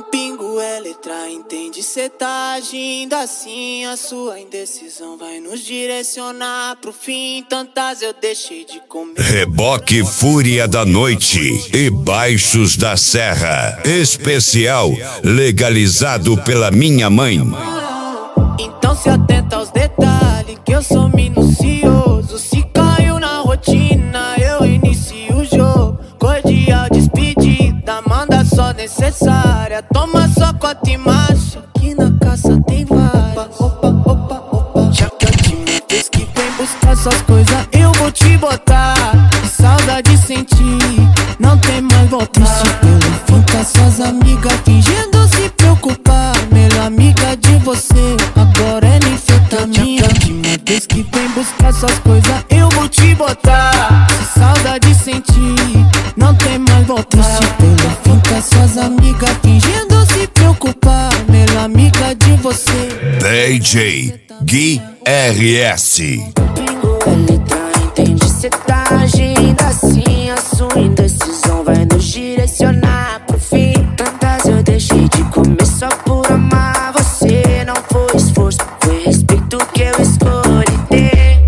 pingo é letra, entende? Cê tá agindo assim, a sua indecisão vai nos direcionar pro fim. Tantas eu deixei de comer. Reboque Fúria da Noite e Baixos da Serra. Especial legalizado pela minha mãe. Então se atenta aos detalhes, que eu sou minucioso. Se caiu na rotina, eu inicio o jogo. Cordial despedida, manda só necessária. Toma só cota e marcha, que na caça tem várias. Opa. Já que a última vez que vem buscar suas coisas, eu vou te botar. Que saudade sentir, não tem mais voltar. Triste pelo fim, tá suas amigas fingindo se preocupar. Melhor amiga de você, agora é ninfetamina. A última vez que vem buscar suas coisas, eu vou te botar. Se saudade sentir, não tem mais voltar. Triste pelo fim, tá suas amigas fingindo se preocupar. Melhor amiga de você. DJ Gui RS. Pingo é letra, entende? Cê tá agindo assim, a sua indecisão vai nos direcionar pro fim. Tantas eu deixei de comer só por amar você. Não foi esforço, foi respeito que eu escolhi ter.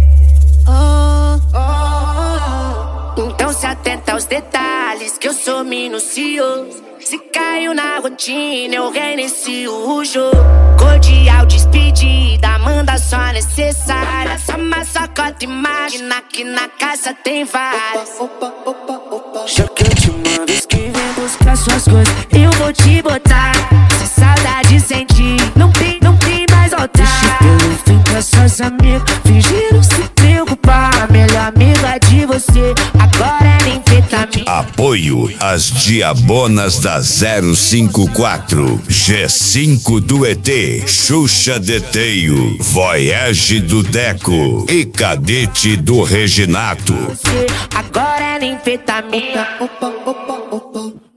Então se atenta aos detalhes, que eu sou minucioso. Se caiu na rotina, eu reinicio o jogo. Cordial despedida, manda só necessária. Toma só cota e imagina que na casa tem várias. Já que a última vez que vem buscar suas coisas, eu vou te botar. Se saudade sentir, não tem mais voltar. Deixa pelo fim com suas amigas fingiram se preocupar. A melhor amiga de você, agora é ninfetamina. Apoio às Diabonas da 054, G5 do ET, Xuxa Deteio, Voyage do Deco e Cadete do Reginato. Agora é ninfetamina. Opa.